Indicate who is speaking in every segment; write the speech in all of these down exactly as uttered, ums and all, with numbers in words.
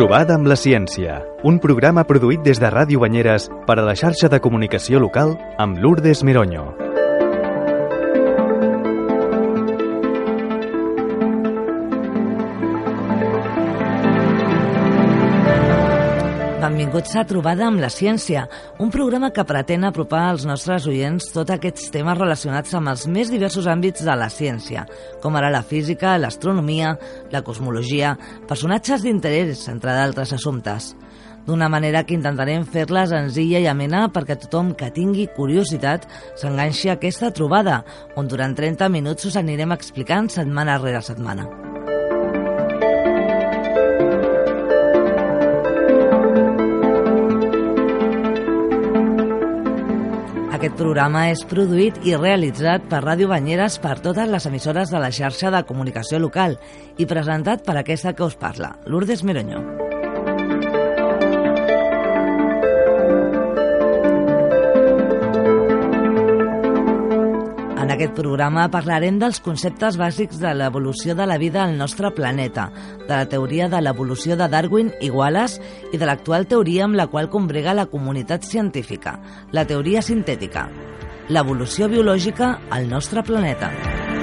Speaker 1: Trobada amb la ciència, un programa produït des de Ràdio Banyeres per a la xarxa de comunicació local amb Lourdes Meronyo.
Speaker 2: Benvinguts a Trobada amb la ciència, un programa que pretén apropar als nostres oients tots aquests temes relacionats amb els més diversos àmbits de la ciència, com ara la física, l'astronomia, la cosmologia, personatges d'interès, entre d'altres assumptes. D'una manera que intentarem fer-la senzilla i amena perquè tothom que tingui curiositat s'enganxi a aquesta trobada, on durant trenta minuts us anirem explicant setmana rere setmana. Aquest programa és produït i realitzat per Ràdio Banyeres per totes les emissores de la xarxa de comunicació local i presentat per aquesta que us parla, Lourdes Meronyo. En aquest programa parlarem dels conceptes bàsics de l'evolució de la vida al nostre planeta, de la teoria de l'evolució de Darwin i Wallace i de l'actual teoria amb la qual combrega la comunitat científica, la teoria sintètica, l'evolució biològica al nostre planeta.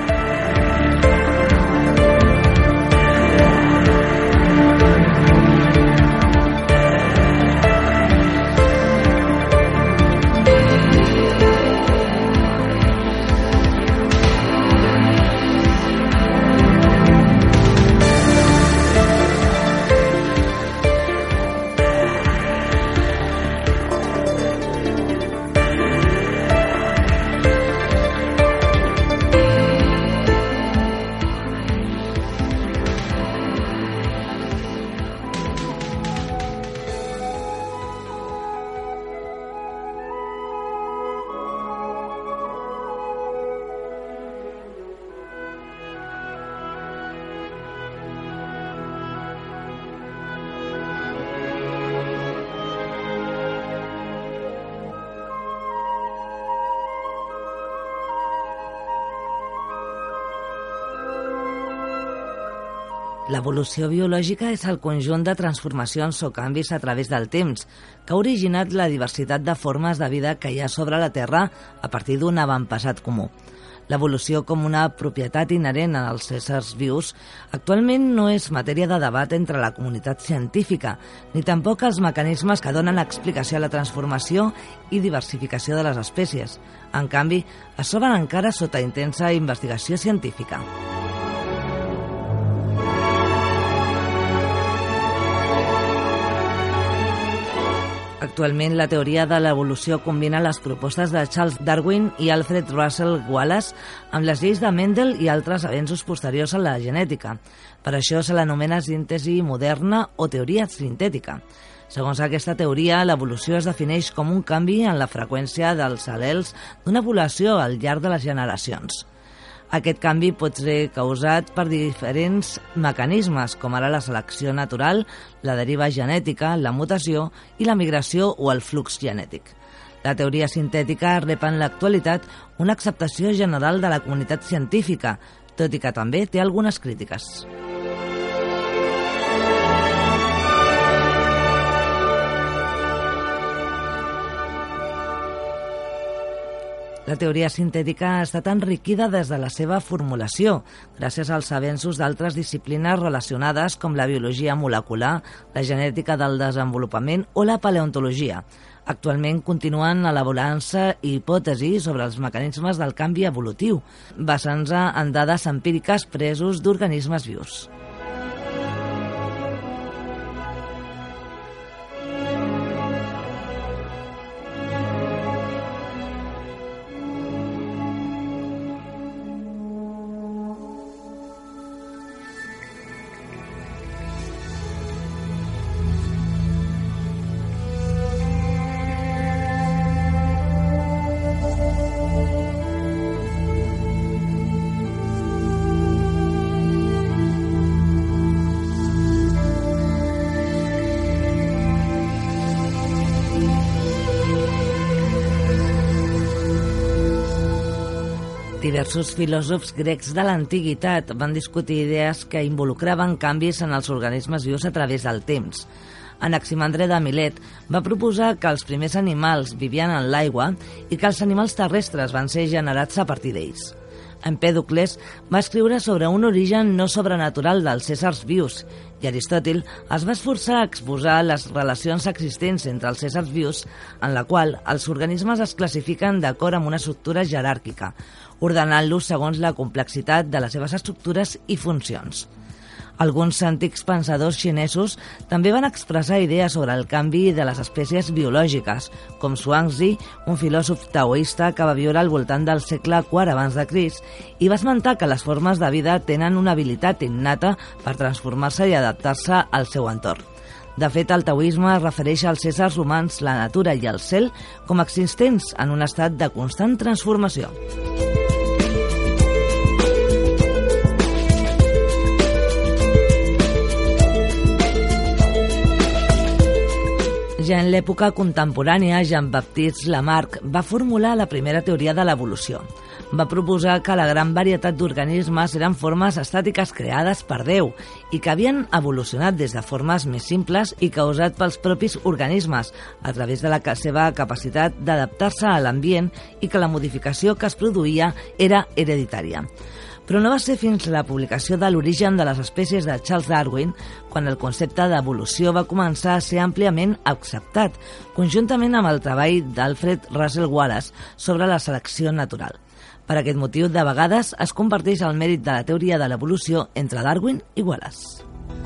Speaker 2: L'evolució biològica és el conjunt de transformacions o canvis a través del temps que ha originat la diversitat de formes de vida que hi ha sobre la Terra a partir d'un avantpassat comú. L'evolució com una propietat inherent als éssers vius actualment no és matèria de debat entre la comunitat científica, ni tampoc els mecanismes que donen explicació a la transformació i diversificació de les espècies. En canvi, es troben encara sota intensa investigació científica. Actualment, la teoria de l'evolució combina les propostes de Charles Darwin i Alfred Russel Wallace amb les lleis de Mendel i altres avenços posteriors a la genètica. Per això se l'anomena síntesi moderna o teoria sintètica. Segons aquesta teoria, l'evolució es defineix com un canvi en la freqüència dels al·lels d'una població al llarg de les generacions. Aquest canvi pot ser causat per diferents mecanismes, com ara la selecció natural, la deriva genètica, la mutació i la migració o el flux genètic. La teoria sintètica rep en l'actualitat una acceptació general de la comunitat científica, tot i que també té algunes crítiques. La teoria sintètica ha estat enriquida des de la seva formulació, gràcies als avenços d'altres disciplines relacionades com la biologia molecular, la genètica del desenvolupament o la paleontologia. Actualment continuen elaborant-se hipòtesis sobre els mecanismes del canvi evolutiu, basant-se en dades empíriques presos d'organismes vius. Diversos filòsofs grecs de l'antiguitat van discutir idees que involucraven canvis en els organismes vius a través del temps. Anaximandre de Milet va proposar que els primers animals vivien en l'aigua i que els animals terrestres van ser generats a partir d'ells. Empèdocles va escriure sobre un origen no sobrenatural dels éssers vius i Aristòtil es va esforçar a exposar les relacions existents entre els éssers vius, en la qual els organismes es classifiquen d'acord amb una estructura jeràrquica, ordenant-los segons la complexitat de les seves estructures i funcions. Alguns antics pensadors xinesos també van expressar idees sobre el canvi de les espècies biològiques, com Zhuangzi, un filòsof taoista que va viure al voltant del segle quart abans de Crist, i va esmentar que les formes de vida tenen una habilitat innata per transformar-se i adaptar-se al seu entorn. De fet, el taoisme es refereix als éssers humans, la natura i el cel com existents en un estat de constant transformació. Ja en l'època contemporània, Jean-Baptiste Lamarck va formular la primera teoria de l'evolució. Va proposar que la gran varietat d'organismes eren formes estàtiques creades per Déu i que havien evolucionat des de formes més simples i causat pels propis organismes a través de la seva capacitat d'adaptar-se a l'ambient i que la modificació que es produïa era hereditària. Però no va ser fins la publicació de l'origen de les espècies de Charles Darwin quan el concepte d'evolució va començar a ser àmpliament acceptat, conjuntament amb el treball d'Alfred Russel Wallace sobre la selecció natural. Per aquest motiu, de vegades es comparteix el mèrit de la teoria de l'evolució entre Darwin i Wallace.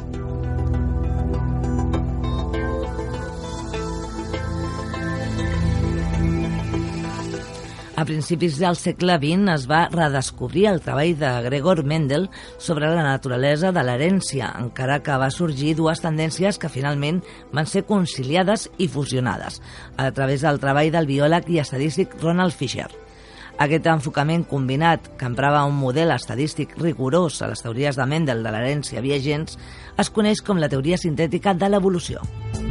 Speaker 2: A principis del segle vint es va redescobrir el treball de Gregor Mendel sobre la naturalesa de l'herència, encara que va sorgir dues tendències que finalment van ser conciliades i fusionades a través del treball del biòleg i estadístic Ronald Fisher. Aquest enfocament combinat, que emprava un model estadístic rigorós a les teories de Mendel de l'herència viagents, es coneix com la teoria sintètica de l'evolució.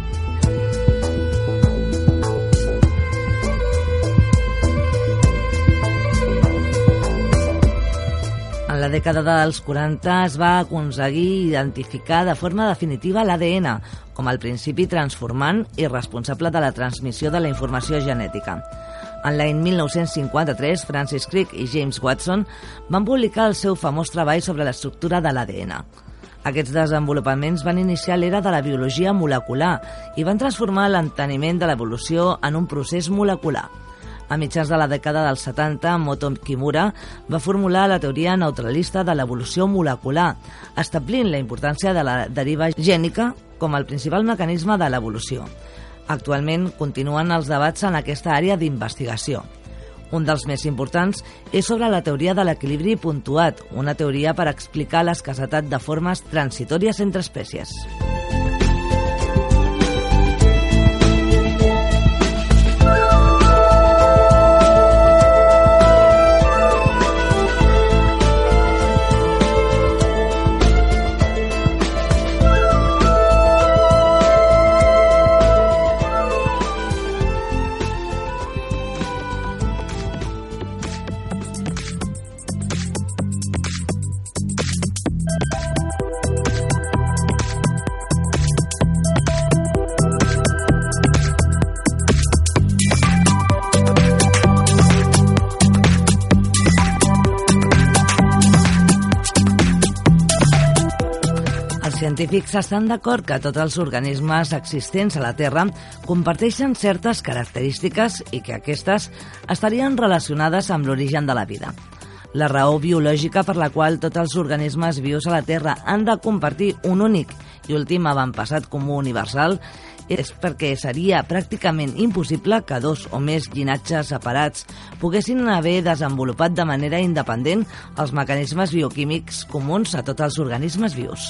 Speaker 2: En la dècada dels quaranta es va aconseguir identificar de forma definitiva l'A D N com el principi transformant i responsable de la transmissió de la informació genètica. En l'any mil nou-cents cinquanta-tres, Francis Crick i James Watson van publicar el seu famós treball sobre l'estructura de l'A D N. Aquests desenvolupaments van iniciar l'era de la biologia molecular i van transformar l'enteniment de l'evolució en un procés molecular. A mitjans de la dècada dels setanta, Moto Kimura va formular la teoria neutralista de l'evolució molecular, establint la importància de la deriva gènica com el principal mecanisme de l'evolució. Actualment continuen els debats en aquesta àrea d'investigació. Un dels més importants és sobre la teoria de l'equilibri puntuat, una teoria per explicar l'escassetat de formes transitòries entre espècies. Els científics estan d'acord que tots els organismes existents a la Terra comparteixen certes característiques i que aquestes estarien relacionades amb l'origen de la vida. La raó biològica per la qual tots els organismes vius a la Terra han de compartir un únic i últim avantpassat comú universal és perquè seria pràcticament impossible que dos o més llinatges separats poguessin haver desenvolupat de manera independent els mecanismes bioquímics comuns a tots els organismes vius.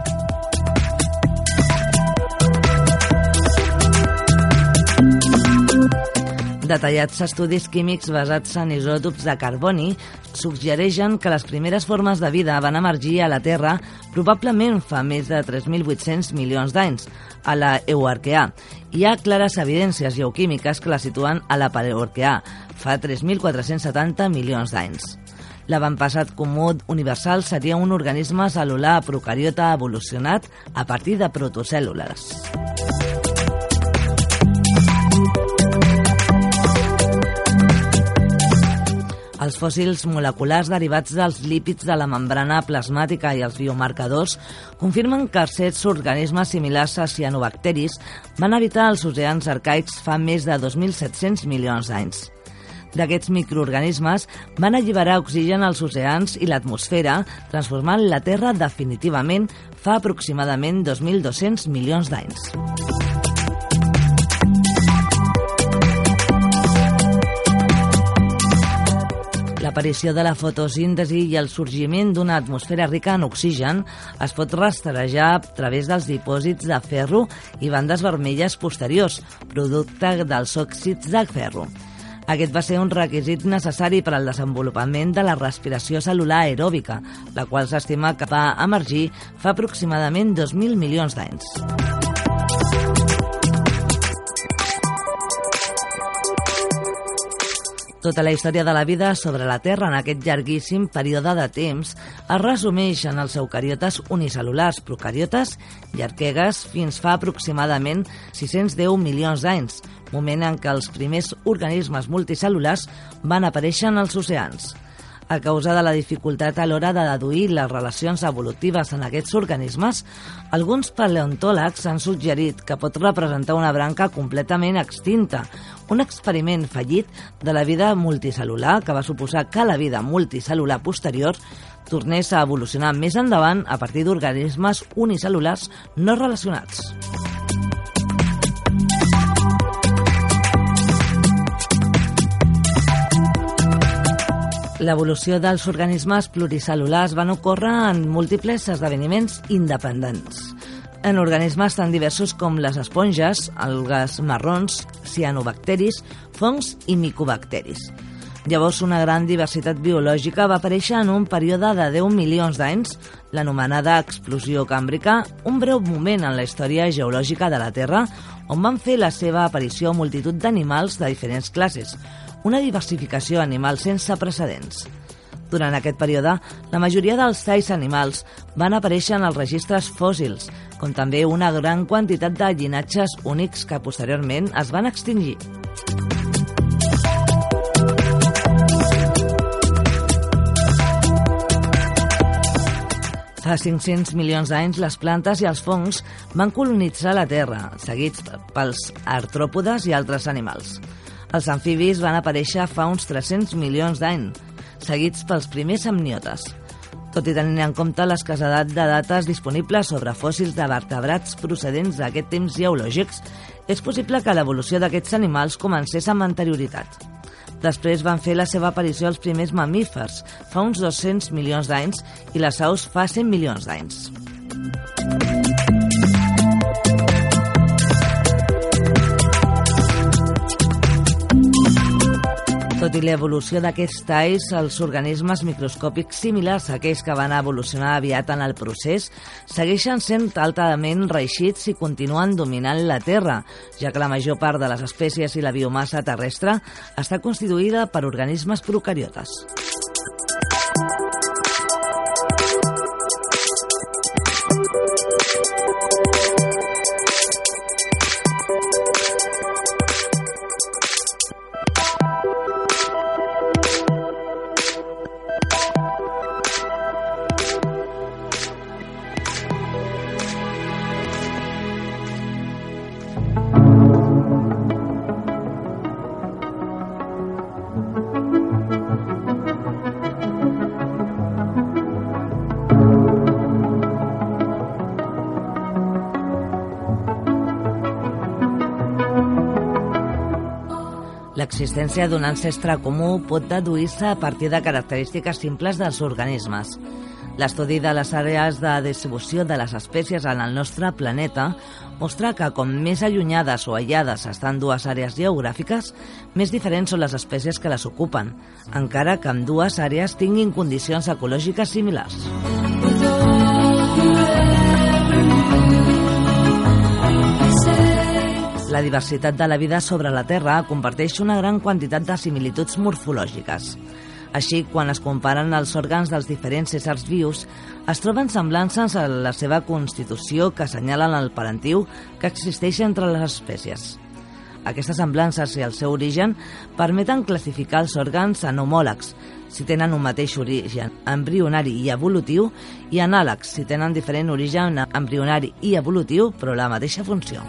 Speaker 2: Detallats estudis químics basats en isòtops de carboni suggereixen que les primeres formes de vida van emergir a la Terra probablement fa més de tres mil vuit-cents milions d'anys, a la Eoarqueà. Hi ha clares evidències geoquímiques que la situen a la Paleoarqueà, fa tres mil quatre-cents setanta milions d'anys. L'avantpassat comú universal seria un organisme cel·lular procariota evolucionat a partir de protocèl·lules. Els fòssils moleculars derivats dels lípids de la membrana plasmàtica i els biomarcadors confirmen que certs organismes similars a cianobacteris van habitar els oceans arcaics fa més de dos mil set-cents milions d'anys. D'aquests microorganismes van alliberar oxigen als oceans i l'atmosfera, transformant la Terra definitivament fa aproximadament dos mil dos-cents milions d'anys. L'aparició de la fotosíntesi i el sorgiment d'una atmosfera rica en oxigen es pot rastrejar a través dels dipòsits de ferro i bandes vermelles posteriors, producte dels òxids de ferro. Aquest va ser un requisit necessari per al desenvolupament de la respiració cel·lular aeròbica, la qual s'estima que va emergir fa aproximadament dos mil milions d'anys. Tota la història de la vida sobre la Terra en aquest llarguíssim període de temps es resumeix en els eucariotes unicel·lulars procariotes i arquegues fins fa aproximadament sis-cents deu milions d'anys, moment en què els primers organismes multicel·lulars van aparèixer en els oceans. A causa de la dificultat a l'hora de deduir les relacions evolutives en aquests organismes, alguns paleontòlegs han suggerit que pot representar una branca completament extinta, un experiment fallit de la vida multicel·lular que va suposar que la vida multicel·lular posterior tornés a evolucionar més endavant a partir d'organismes unicel·lulars no relacionats. L'evolució dels organismes pluricel·lulars van ocórrer en múltiples esdeveniments independents. En organismes tan diversos com les esponges, algues marrons, cianobacteris, fongs i micobacteris. Llavors, una gran diversitat biològica va aparèixer en un període de deu milions d'anys, l'anomenada explosió càmbrica, un breu moment en la història geològica de la Terra, on van fer la seva aparició multitud d'animals de diferents classes, una diversificació animal sense precedents. Durant aquest període, la majoria dels talls animals van aparèixer en els registres fòssils, com també una gran quantitat de llinatges únics que posteriorment es van extingir. Fa cinc-cents milions d'anys, les plantes i els fongs van colonitzar la Terra, seguits pels artròpodes i altres animals. Els amfibis van aparèixer fa uns tres-cents milions d'anys, seguits pels primers amniotes. Tot i tenint en compte l'escassedat de dates disponibles sobre fòssils de vertebrats procedents d'aquest temps geològics, és possible que l'evolució d'aquests animals comencés amb anterioritat. Després van fer la seva aparició els primers mamífers, fa uns dos-cents milions d'anys, i les aus fa cent milions d'anys. Tot i l'evolució d'aquests talls, els organismes microscòpics similars a aquells que van evolucionar aviat en el procés segueixen sent altament reeixits i continuen dominant la Terra, ja que la major part de les espècies i la biomassa terrestre està constituïda per organismes procariotes. L'existència d'un ancestre comú pot deduir-se a partir de característiques simples dels organismes. L'estudi de les àrees de distribució de les espècies en el nostre planeta mostra que com més allunyades o aïllades estan dues àrees geogràfiques, més diferents són les espècies que les ocupen, encara que ambdues àrees tinguin condicions ecològiques similars. La diversitat de la vida sobre la Terra comparteix una gran quantitat de similituds morfològiques. Així, quan es comparen els òrgans dels diferents éssers vius, es troben semblances a la seva constitució que assenyalen el parentiu que existeix entre les espècies. Aquestes semblances i el seu origen permeten classificar els òrgans en homòlegs, si tenen un mateix origen embrionari i evolutiu, i anàlegs, si tenen diferent origen embrionari i evolutiu, però la mateixa funció.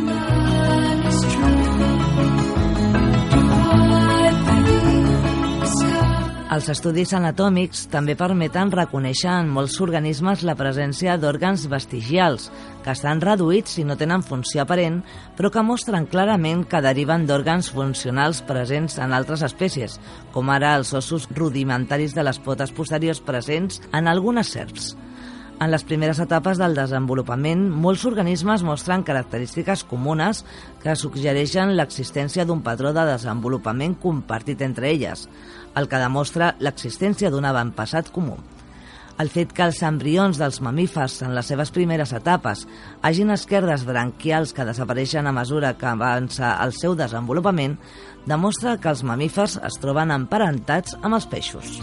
Speaker 2: Els estudis anatòmics també permeten reconèixer en molts organismes la presència d'òrgans vestigials, que estan reduïts i no tenen funció aparent, però que mostren clarament que deriven d'òrgans funcionals presents en altres espècies, com ara els ossos rudimentaris de les potes posteriors presents en algunes serps. En les primeres etapes del desenvolupament, molts organismes mostren característiques comunes que suggereixen l'existència d'un patró de desenvolupament compartit entre elles, el que demostra l'existència d'un avantpassat comú. El fet que els embrions dels mamífers en les seves primeres etapes hagin esquerdes branquials que desapareixen a mesura que avança el seu desenvolupament demostra que els mamífers es troben emparentats amb els peixos.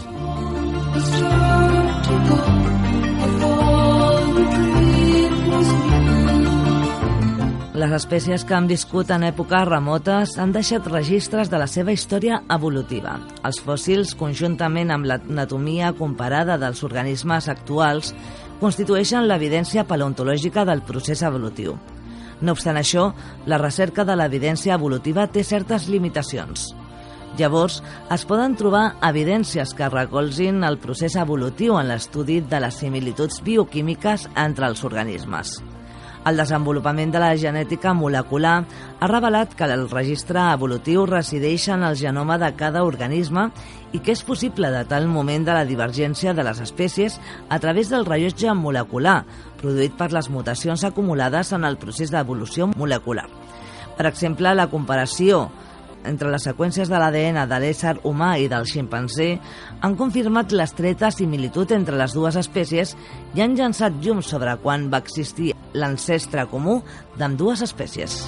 Speaker 2: Les espècies que han viscut en èpoques remotes han deixat registres de la seva història evolutiva. Els fòssils, conjuntament amb l'anatomia comparada dels organismes actuals, constitueixen l'evidència paleontològica del procés evolutiu. No obstant això, la recerca de l'evidència evolutiva té certes limitacions. Llavors, es poden trobar evidències que recolzin el procés evolutiu en l'estudi de les similituds bioquímiques entre els organismes. El desenvolupament de la genètica molecular ha revelat que el registre evolutiu resideix en el genoma de cada organisme i que és possible datar el moment de la divergència de les espècies a través del rellotge molecular, produït per les mutacions acumulades en el procés d'evolució molecular. Per exemple, la comparació entre les seqüències de l'A D N de l'ésser humà i del ximpanzé han confirmat l'estreta similitud entre les dues espècies i han llançat llum sobre quan va existir l'ancestre comú d'ambdues espècies.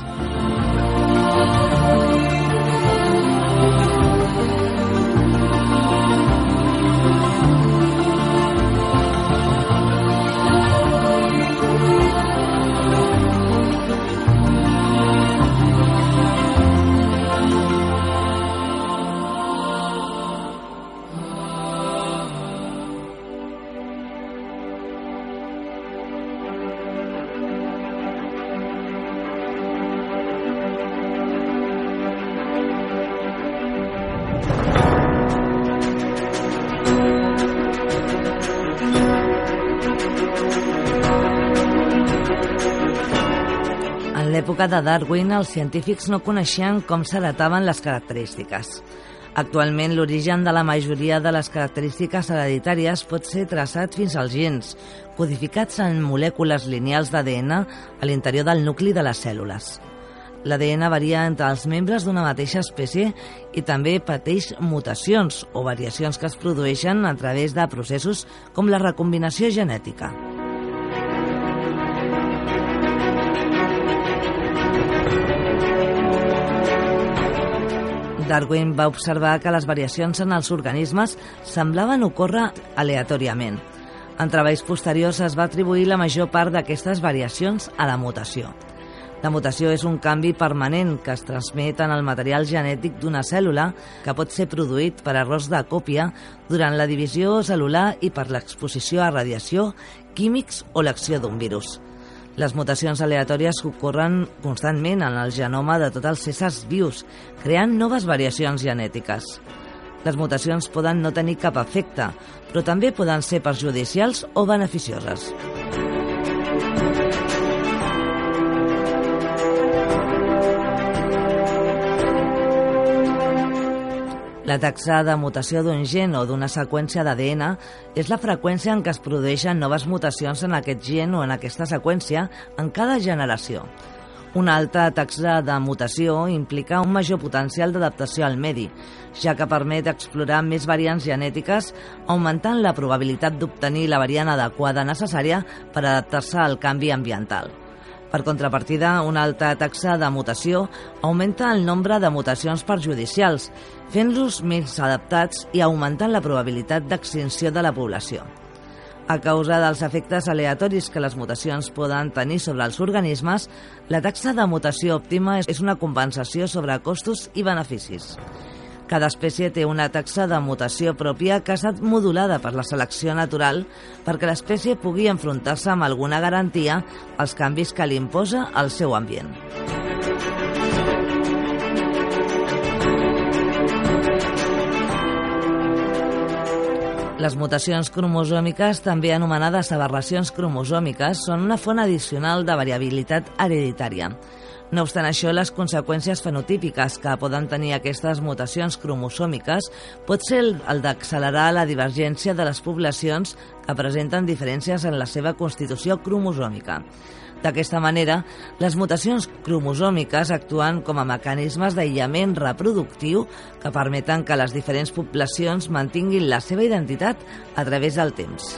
Speaker 2: En l'època de Darwin, els científics no coneixien com s'heretaven les característiques. Actualment, l'origen de la majoria de les característiques hereditàries pot ser traçat fins als gens, codificats en molècules lineals d'A D N a l'interior del nucli de les cèl·lules. L'A D N varia entre els membres d'una mateixa espècie i també pateix mutacions o variacions que es produeixen a través de processos com la recombinació genètica. Darwin va observar que les variacions en els organismes semblaven ocórrer aleatòriament. En treballs posteriors es va atribuir la major part d'aquestes variacions a la mutació. La mutació és un canvi permanent que es transmet en el material genètic d'una cèl·lula que pot ser produït per errors de còpia durant la divisió cel·lular i per l'exposició a radiació, químics o l'acció d'un virus. Les mutacions aleatòries ocorren constantment en el genoma de tots els éssers vius, creant noves variacions genètiques. Les mutacions poden no tenir cap efecte, però també poden ser perjudicials o beneficioses. La taxa de mutació d'un gen o d'una seqüència d'A D N és la freqüència en què es produeixen noves mutacions en aquest gen o en aquesta seqüència en cada generació. Una alta taxa de mutació implica un major potencial d'adaptació al medi, ja que permet explorar més variants genètiques, augmentant la probabilitat d'obtenir la variant adequada necessària per adaptar-se al canvi ambiental. Per contrapartida, una alta taxa de mutació augmenta el nombre de mutacions perjudicials, fent-los més adaptats i augmentant la probabilitat d'extinció de la població. A causa dels efectes aleatoris que les mutacions poden tenir sobre els organismes, la taxa de mutació òptima és una compensació sobre costos i beneficis. Cada espècie té una taxa de mutació pròpia que ha estat modulada per la selecció natural perquè l'espècie pugui enfrontar-se amb alguna garantia als canvis que li imposa el seu ambient. Les mutacions cromosòmiques, també anomenades aberracions cromosòmiques, són una font addicional de variabilitat hereditària. No obstant això, les conseqüències fenotípiques que poden tenir aquestes mutacions cromosòmiques pot ser el d'accelerar la divergència de les poblacions que presenten diferències en la seva constitució cromosòmica. D'aquesta manera, les mutacions cromosòmiques actuen com a mecanismes d'aïllament reproductiu que permeten que les diferents poblacions mantinguin la seva identitat a través del temps.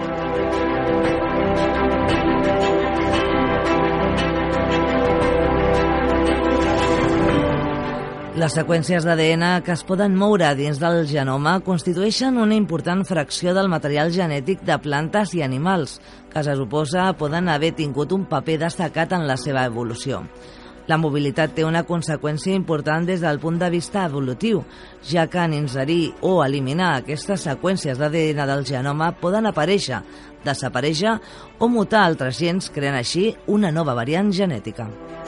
Speaker 2: Les seqüències d'A D N que es poden moure dins del genoma constitueixen una important fracció del material genètic de plantes i animals, que se suposa poden haver tingut un paper destacat en la seva evolució. La mobilitat té una conseqüència important des del punt de vista evolutiu, ja que en inserir o eliminar aquestes seqüències d'A D N del genoma poden aparèixer, desaparèixer o mutar altres gens, creant així una nova variant genètica.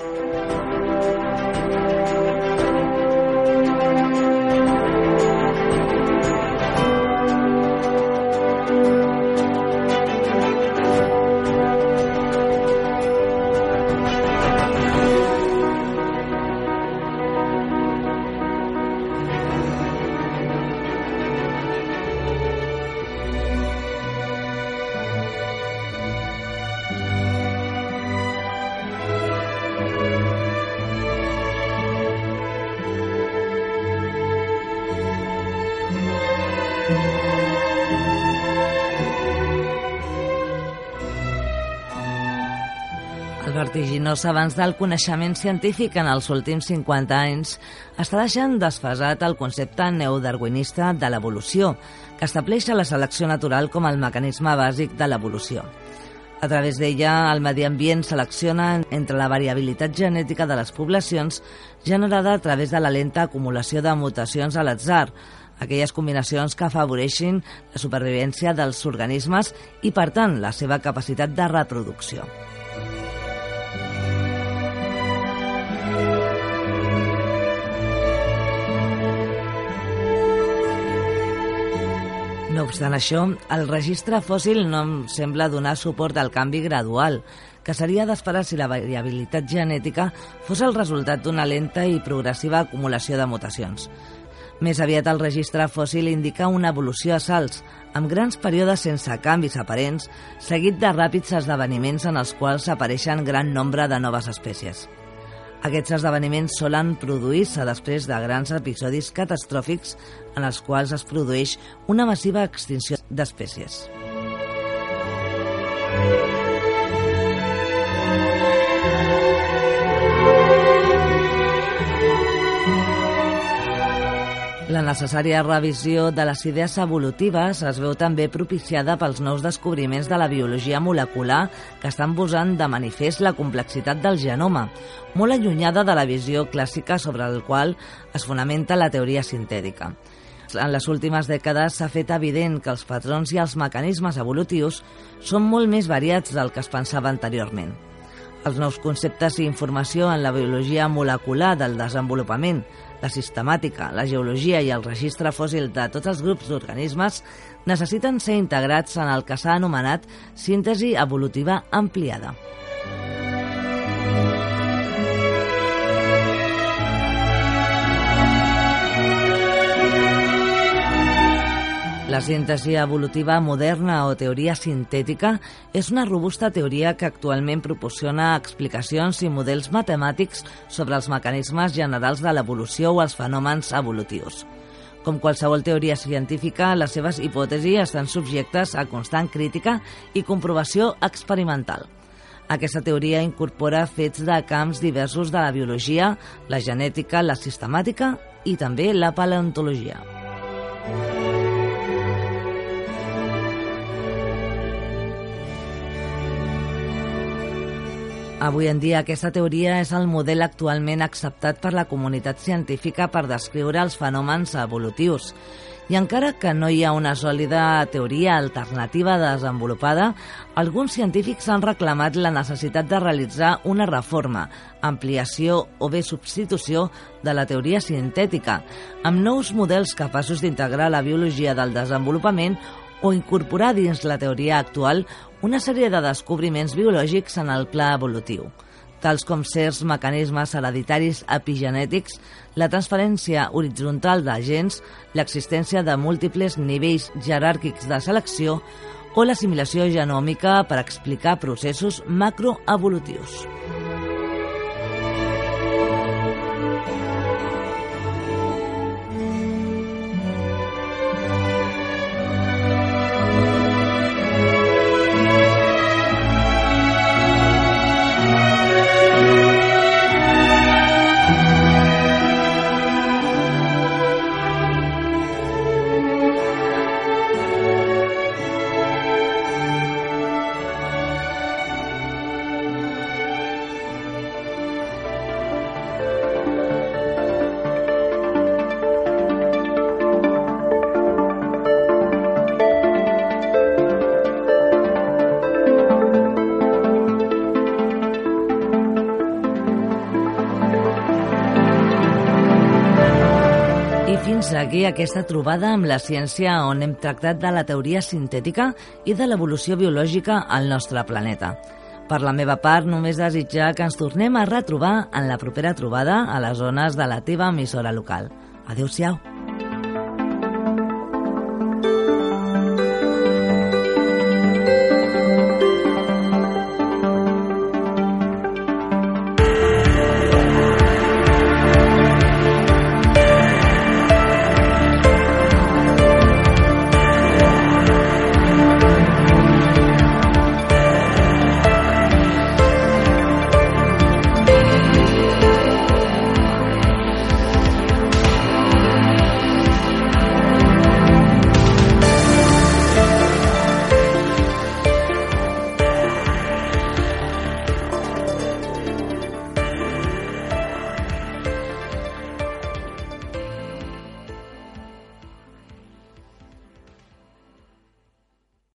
Speaker 2: El vertiginós avanç del coneixement científic en els últims cinquanta anys està deixant desfasat el concepte neodarwinista de l'evolució, que estableix la selecció natural com el mecanisme bàsic de l'evolució. A través d'ella, el medi ambient selecciona entre la variabilitat genètica de les poblacions generada a través de la lenta acumulació de mutacions a l'atzar, aquelles combinacions que afavoreixin la supervivència dels organismes i, per tant, la seva capacitat de reproducció. No obstant això, el registre fòssil no em sembla donar suport al canvi gradual, que seria d'esperar si la variabilitat genètica fos el resultat d'una lenta i progressiva acumulació de mutacions. Més aviat el registre fòssil indica una evolució a salts, amb grans períodes sense canvis aparents, seguit de ràpids esdeveniments en els quals apareixen gran nombre de noves espècies. Aquests esdeveniments solen produir-se després de grans episodis catastròfics en els quals es produeix una massiva extinció d'espècies. La necessària revisió de les idees evolutives es veu també propiciada pels nous descobriments de la biologia molecular que estan posant de manifest la complexitat del genoma, molt allunyada de la visió clàssica sobre el qual es fonamenta la teoria sintètica. En les últimes dècades s'ha fet evident que els patrons i els mecanismes evolutius són molt més variats del que es pensava anteriorment. Els nous conceptes i informació en la biologia molecular del desenvolupament, la sistemàtica, la geologia i el registre fòssil de tots els grups d'organismes necessiten ser integrats en el que s'ha anomenat síntesi evolutiva ampliada. La síntesi evolutiva moderna o teoria sintètica és una robusta teoria que actualment proporciona explicacions i models matemàtics sobre els mecanismes generals de l'evolució o els fenòmens evolutius. Com qualsevol teoria científica, les seves hipòtesis estan subjectes a constant crítica i comprovació experimental. Aquesta teoria incorpora fets de camps diversos de la biologia, la genètica, la sistemàtica i també la paleontologia. Avui en dia aquesta teoria és el model actualment acceptat per la comunitat científica per descriure els fenòmens evolutius. I encara que no hi ha una sòlida teoria alternativa desenvolupada, alguns científics han reclamat la necessitat de realitzar una reforma, ampliació o bé substitució de la teoria sintètica, amb nous models capaços d'integrar la biologia del desenvolupament o incorporar dins la teoria actual una sèrie de descobriments biològics en el pla evolutiu, tals com certs mecanismes hereditaris epigenètics, la transferència horitzontal de gens, l'existència de múltiples nivells jeràrquics de selecció o l'assimilació genòmica per explicar processos macroevolutius. Fins aquí aquesta trobada amb la ciència on hem tractat de la teoria sintètica i de l'evolució biològica al nostre planeta. Per la meva part, només desitjar que ens tornem a retrobar en la propera trobada a les zones de la teva emissora local. Adéu-siau.